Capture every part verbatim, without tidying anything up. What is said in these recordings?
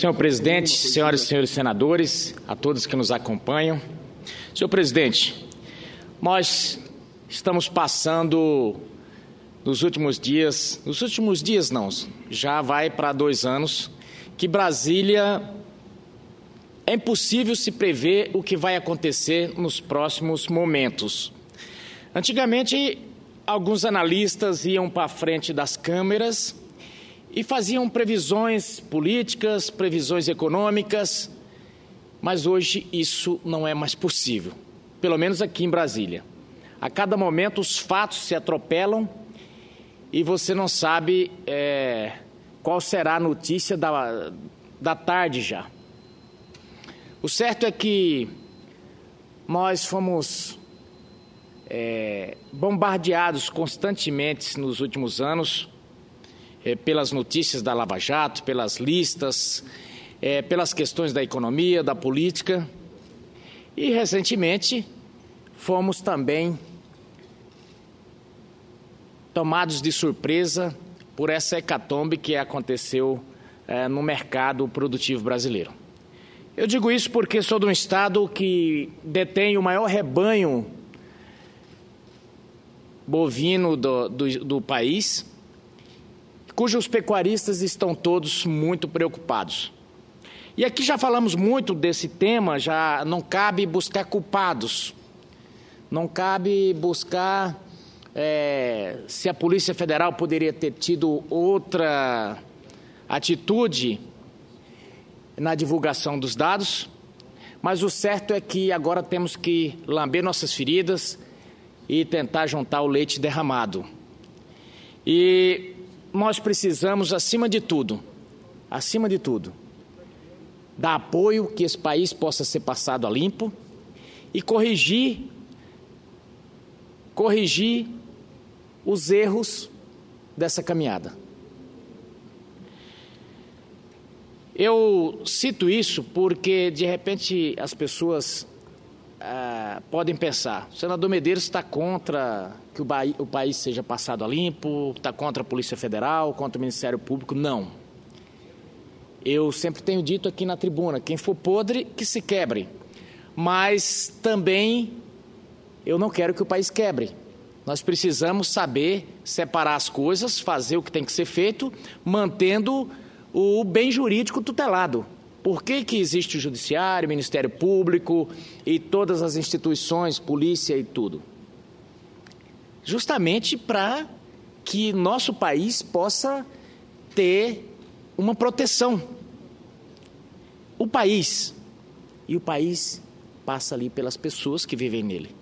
Senhor presidente, senhoras e senhores senadores, a todos que nos acompanham. Senhor presidente, nós estamos passando nos últimos dias, nos últimos dias não, já vai para dois anos, que Brasília é impossível se prever o que vai acontecer nos próximos momentos. Antigamente, alguns analistas iam para a frente das câmeras e faziam previsões políticas, previsões econômicas, mas hoje isso não é mais possível, pelo menos aqui em Brasília. A cada momento os fatos se atropelam e você não sabe é, qual será a notícia da, da tarde já. O certo é que nós fomos é, bombardeados constantemente nos últimos anos é, pelas notícias da Lava Jato, pelas listas, é, pelas questões da economia, da política. E, recentemente, fomos também tomados de surpresa por essa hecatombe que aconteceu é, no mercado produtivo brasileiro. Eu digo isso porque sou de um estado que detém o maior rebanho bovino do, do, do país, cujos pecuaristas estão todos muito preocupados. E aqui já falamos muito desse tema, já não cabe buscar culpados, não cabe buscar é, se a Polícia Federal poderia ter tido outra atitude na divulgação dos dados, mas o certo é que agora temos que lamber nossas feridas e tentar juntar o leite derramado. E nós precisamos, acima de tudo, acima de tudo, dar apoio que esse país possa ser passado a limpo e corrigir, corrigir os erros dessa caminhada. Eu cito isso porque, de repente, as pessoas ah, podem pensar, o senador Medeiros está contra que o, o país seja passado a limpo, está contra a Polícia Federal, contra o Ministério Público. Não. Eu sempre tenho dito aqui na tribuna, quem for podre, que se quebre. Mas também eu não quero que o país quebre. Nós precisamos saber separar as coisas, fazer o que tem que ser feito, mantendo o bem jurídico tutelado. Por que que existe o Judiciário, o Ministério Público e todas as instituições, polícia e tudo? Justamente para que nosso país possa ter uma proteção. O país, e o país passa ali pelas pessoas que vivem nele.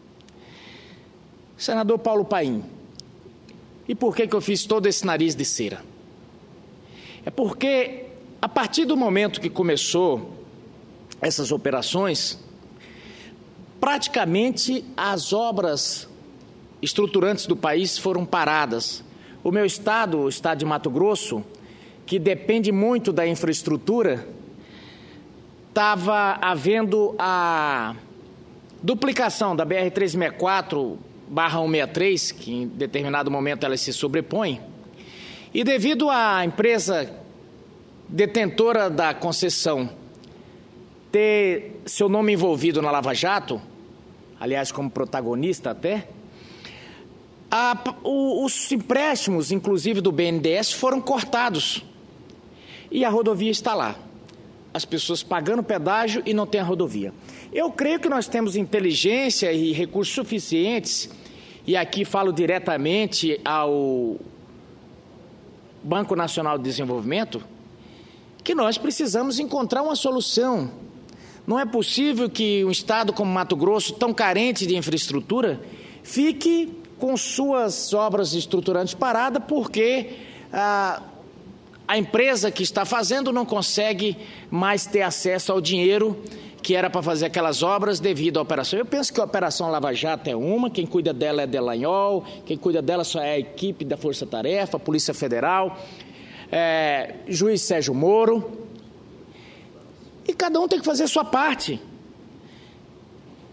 Senador Paulo Paim, e por que que eu fiz todo esse nariz de cera? É porque, a partir do momento que começou essas operações, praticamente as obras estruturantes do país foram paradas. O meu estado, o estado de Mato Grosso, que depende muito da infraestrutura, estava havendo a duplicação da B R trezentos e sessenta e quatro barra cento e sessenta e três, que em determinado momento ela se sobrepõe, e devido à empresa detentora da concessão ter seu nome envolvido na Lava Jato, aliás, como protagonista até, a, o, os empréstimos, inclusive do B N D E S, foram cortados. E a rodovia está lá. As pessoas pagando pedágio e não tem a rodovia. Eu creio que nós temos inteligência e recursos suficientes, e aqui falo diretamente ao Banco Nacional de Desenvolvimento, que nós precisamos encontrar uma solução. Não é possível que um estado como Mato Grosso, tão carente de infraestrutura, fique com suas obras estruturantes paradas porque a, a empresa que está fazendo não consegue mais ter acesso ao dinheiro que era para fazer aquelas obras devido à operação. Eu penso que a Operação Lava Jato é uma, quem cuida dela é Delanhol, quem cuida dela só é a equipe da Força Tarefa, a Polícia Federal, é, juiz Sérgio Moro, e cada um tem que fazer a sua parte.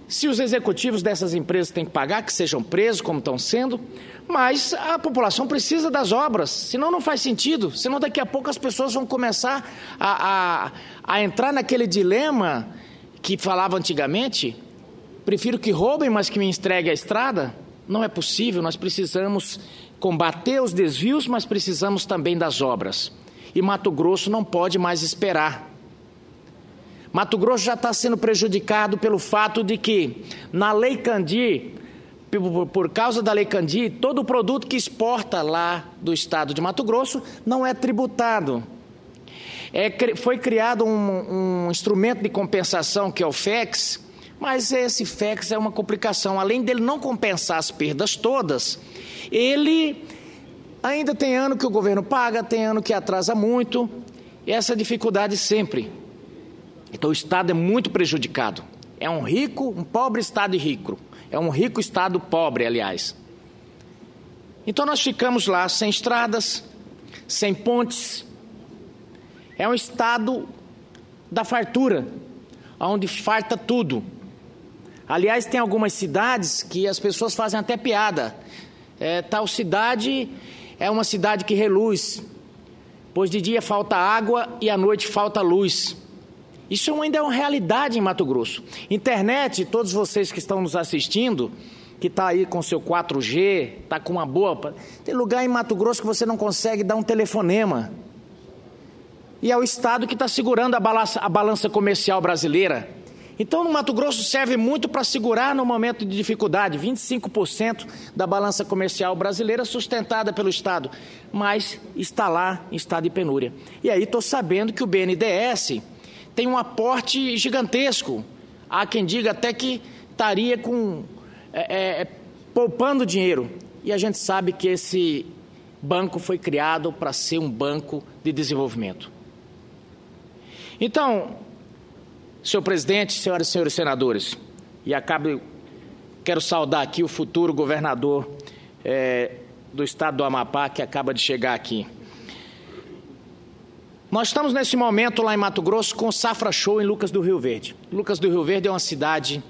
se os executivos dessas empresas têm que pagar, que sejam presos, como estão sendo, mas a população precisa das obras, senão não faz sentido, senão daqui a pouco as pessoas vão começar a, a, a entrar naquele dilema que falava antigamente: prefiro que roubem, mas que me entregue a estrada. Não é possível, nós precisamos combater os desvios, mas precisamos também das obras. E Mato Grosso não pode mais esperar. Mato Grosso já está sendo prejudicado pelo fato de que, na Lei Candir, por, por causa da Lei Candir, todo produto que exporta lá do estado de Mato Grosso não é tributado. É, foi criado um, um instrumento de compensação, que é o F E X, mas esse F E X é uma complicação. Além dele não compensar as perdas todas, ele ainda tem ano que o governo paga, tem ano que atrasa muito, e essa dificuldade sempre. Então o Estado é muito prejudicado. É um rico, um pobre Estado e rico. É um rico Estado pobre, aliás. Então nós ficamos lá sem estradas, sem pontes. É um Estado da fartura, onde farta tudo. Aliás, tem algumas cidades que as pessoas fazem até piada. É, tal cidade é uma cidade que reluz, pois de dia falta água e à noite falta luz. Isso ainda é uma realidade em Mato Grosso. Internet, todos vocês que estão nos assistindo, que está aí com seu quatro G, está com uma boa... Tem lugar em Mato Grosso que você não consegue dar um telefonema. E é o Estado que está segurando a balança, a balança comercial brasileira. Então, no Mato Grosso serve muito para segurar no momento de dificuldade. vinte e cinco por cento da balança comercial brasileira sustentada pelo Estado, mas está lá em estado de penúria. E aí estou sabendo que o B N D E S tem um aporte gigantesco. Há quem diga até que estaria com, é, é, poupando dinheiro. E a gente sabe que esse banco foi criado para ser um banco de desenvolvimento. Então, senhor presidente, senhoras e senhores senadores, e acabo, quero saudar aqui o futuro governador é, do estado do Amapá, que acaba de chegar aqui. Nós estamos nesse momento lá em Mato Grosso com o Safra Show em Lucas do Rio Verde. Lucas do Rio Verde é uma cidade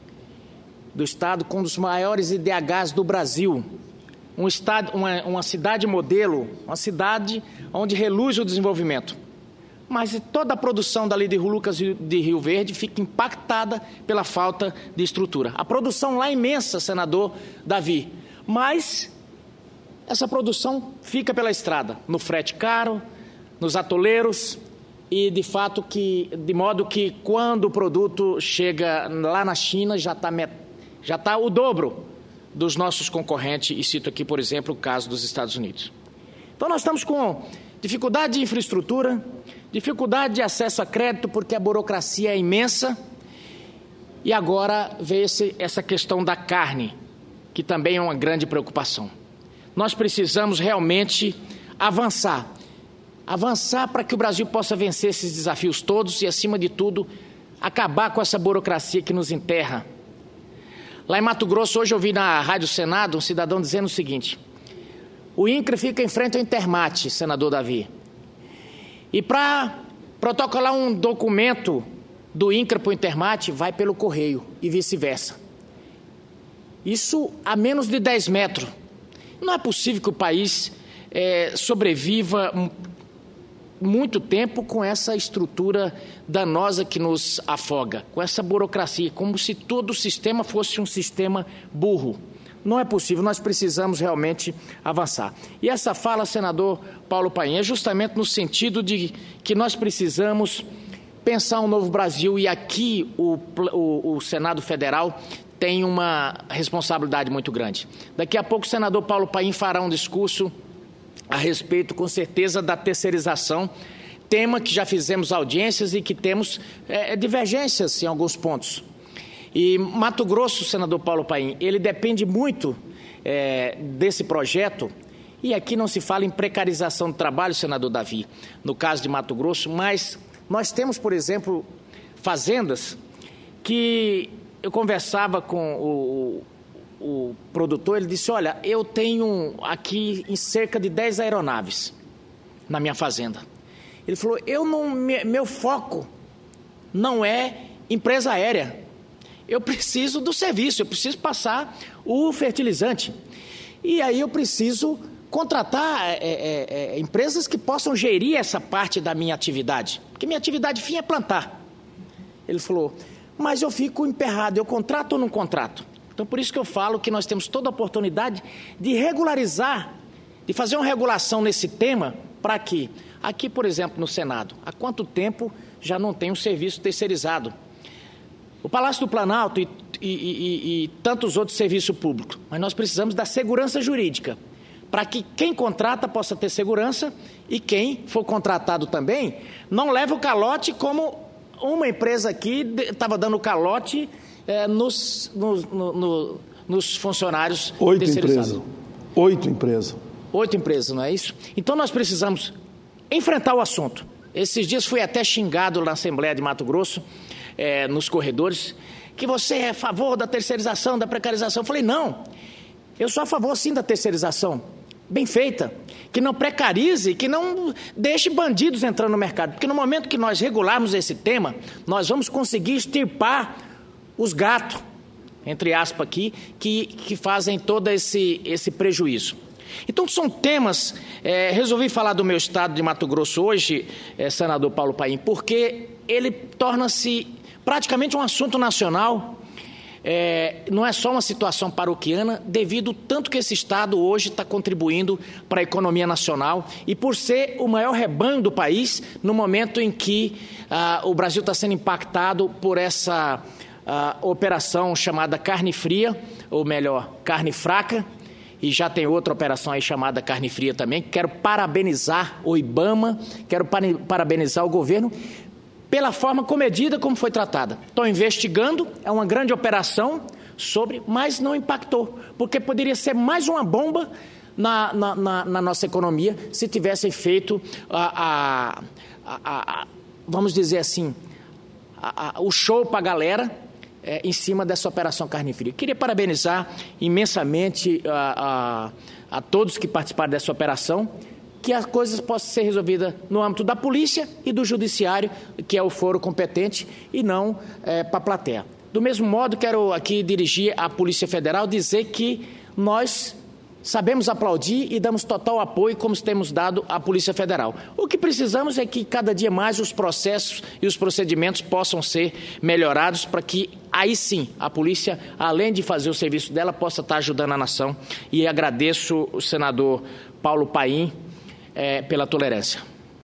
do estado com um dos maiores I D Hs do Brasil. Um estado, uma, uma cidade modelo, uma cidade onde reluz o desenvolvimento. Mas toda a produção dali de Lucas de Rio Verde fica impactada pela falta de estrutura. A produção lá é imensa, senador Davi, mas essa produção fica pela estrada, no frete caro, nos atoleiros, e de fato que, de modo que quando o produto chega lá na China já está já tá o dobro dos nossos concorrentes, e cito aqui, por exemplo, o caso dos Estados Unidos. Então nós estamos com dificuldade de infraestrutura, dificuldade de acesso a crédito, porque a burocracia é imensa, e agora veio esse, essa questão da carne, que também é uma grande preocupação. Nós precisamos realmente avançar, avançar para que o Brasil possa vencer esses desafios todos e, acima de tudo, acabar com essa burocracia que nos enterra. Lá em Mato Grosso, hoje eu vi na Rádio Senado um cidadão dizendo o seguinte: o INCRA fica em frente ao Intermate, senador Davi, e para protocolar um documento do INCRA para o Intermate, vai pelo correio e vice-versa. Isso a menos de dez metros. Não é possível que o país é, sobreviva um, muito tempo com essa estrutura danosa que nos afoga, com essa burocracia, como se todo o sistema fosse um sistema burro. Não é possível, nós precisamos realmente avançar. E essa fala, senador Paulo Paim, é justamente no sentido de que nós precisamos pensar um novo Brasil, e aqui o, o, o Senado Federal tem uma responsabilidade muito grande. Daqui a pouco o senador Paulo Paim fará um discurso a respeito, com certeza, da terceirização, tema que já fizemos audiências e que temos é, divergências em alguns pontos. E Mato Grosso, senador Paulo Paim, ele depende muito é, desse projeto, e aqui não se fala em precarização do trabalho, senador Davi, no caso de Mato Grosso, mas nós temos, por exemplo, fazendas que eu conversava com o, o produtor, ele disse: olha, eu tenho aqui em cerca de dez aeronaves na minha fazenda. Ele falou: eu não, meu foco não é empresa aérea. eu preciso do serviço, eu preciso passar o fertilizante. E aí eu preciso contratar é, é, é, empresas que possam gerir essa parte da minha atividade, porque minha atividade fim é plantar. Ele falou, mas eu fico emperrado, eu contrato ou não contrato? Então, por isso que eu falo que nós temos toda a oportunidade de regularizar, de fazer uma regulação nesse tema, para que, aqui, por exemplo, no Senado, há quanto tempo já não tem um serviço terceirizado? O Palácio do Planalto e, e, e, e tantos outros serviços públicos, mas nós precisamos da segurança jurídica, para que quem contrata possa ter segurança e quem for contratado também não leve o calote como uma empresa aqui estava dando calote é, nos, no, no, no, nos funcionários Oito terceirizados. empresas. Oito empresas. Oito empresas, não é isso? Então nós precisamos enfrentar o assunto. Esses dias fui até xingado na Assembleia de Mato Grosso, é, nos corredores, que você é a favor da terceirização, da precarização. Eu falei, não, eu sou a favor sim da terceirização, bem feita, que não precarize, que não deixe bandidos entrando no mercado, porque no momento que nós regularmos esse tema, nós vamos conseguir extirpar os gatos, entre aspas aqui, que, que fazem todo esse, esse prejuízo. Então são temas, é, resolvi falar do meu estado de Mato Grosso hoje, é, senador Paulo Paim, porque ele torna-se praticamente um assunto nacional. É, não é só uma situação paroquiana, devido ao tanto que esse estado hoje está contribuindo para a economia nacional e por ser o maior rebanho do país, no momento em que ah, o Brasil está sendo impactado por essa ah, operação chamada carne fria, ou melhor, carne fraca, e já tem outra operação aí chamada carne fria também. Quero parabenizar o IBAMA, quero parabenizar o governo pela forma comedida como foi tratada. Estão investigando, é uma grande operação sobre, mas não impactou, porque poderia ser mais uma bomba na, na, na, na nossa economia se tivessem feito, a, a, a, a, vamos dizer assim, a, a, o show para a galera é, em cima dessa operação carne fria. Queria parabenizar imensamente a, a, a todos que participaram dessa operação, que as coisas possam ser resolvidas no âmbito da polícia e do judiciário, que é o foro competente, e não é, para a plateia. Do mesmo modo, quero aqui dirigir à Polícia Federal, dizer que nós sabemos aplaudir e damos total apoio, como temos dado à Polícia Federal. O que precisamos é que cada dia mais os processos e os procedimentos possam ser melhorados, para que aí sim a polícia, além de fazer o serviço dela, possa estar ajudando a nação. E agradeço o senador Paulo Paim, É, pela tolerância.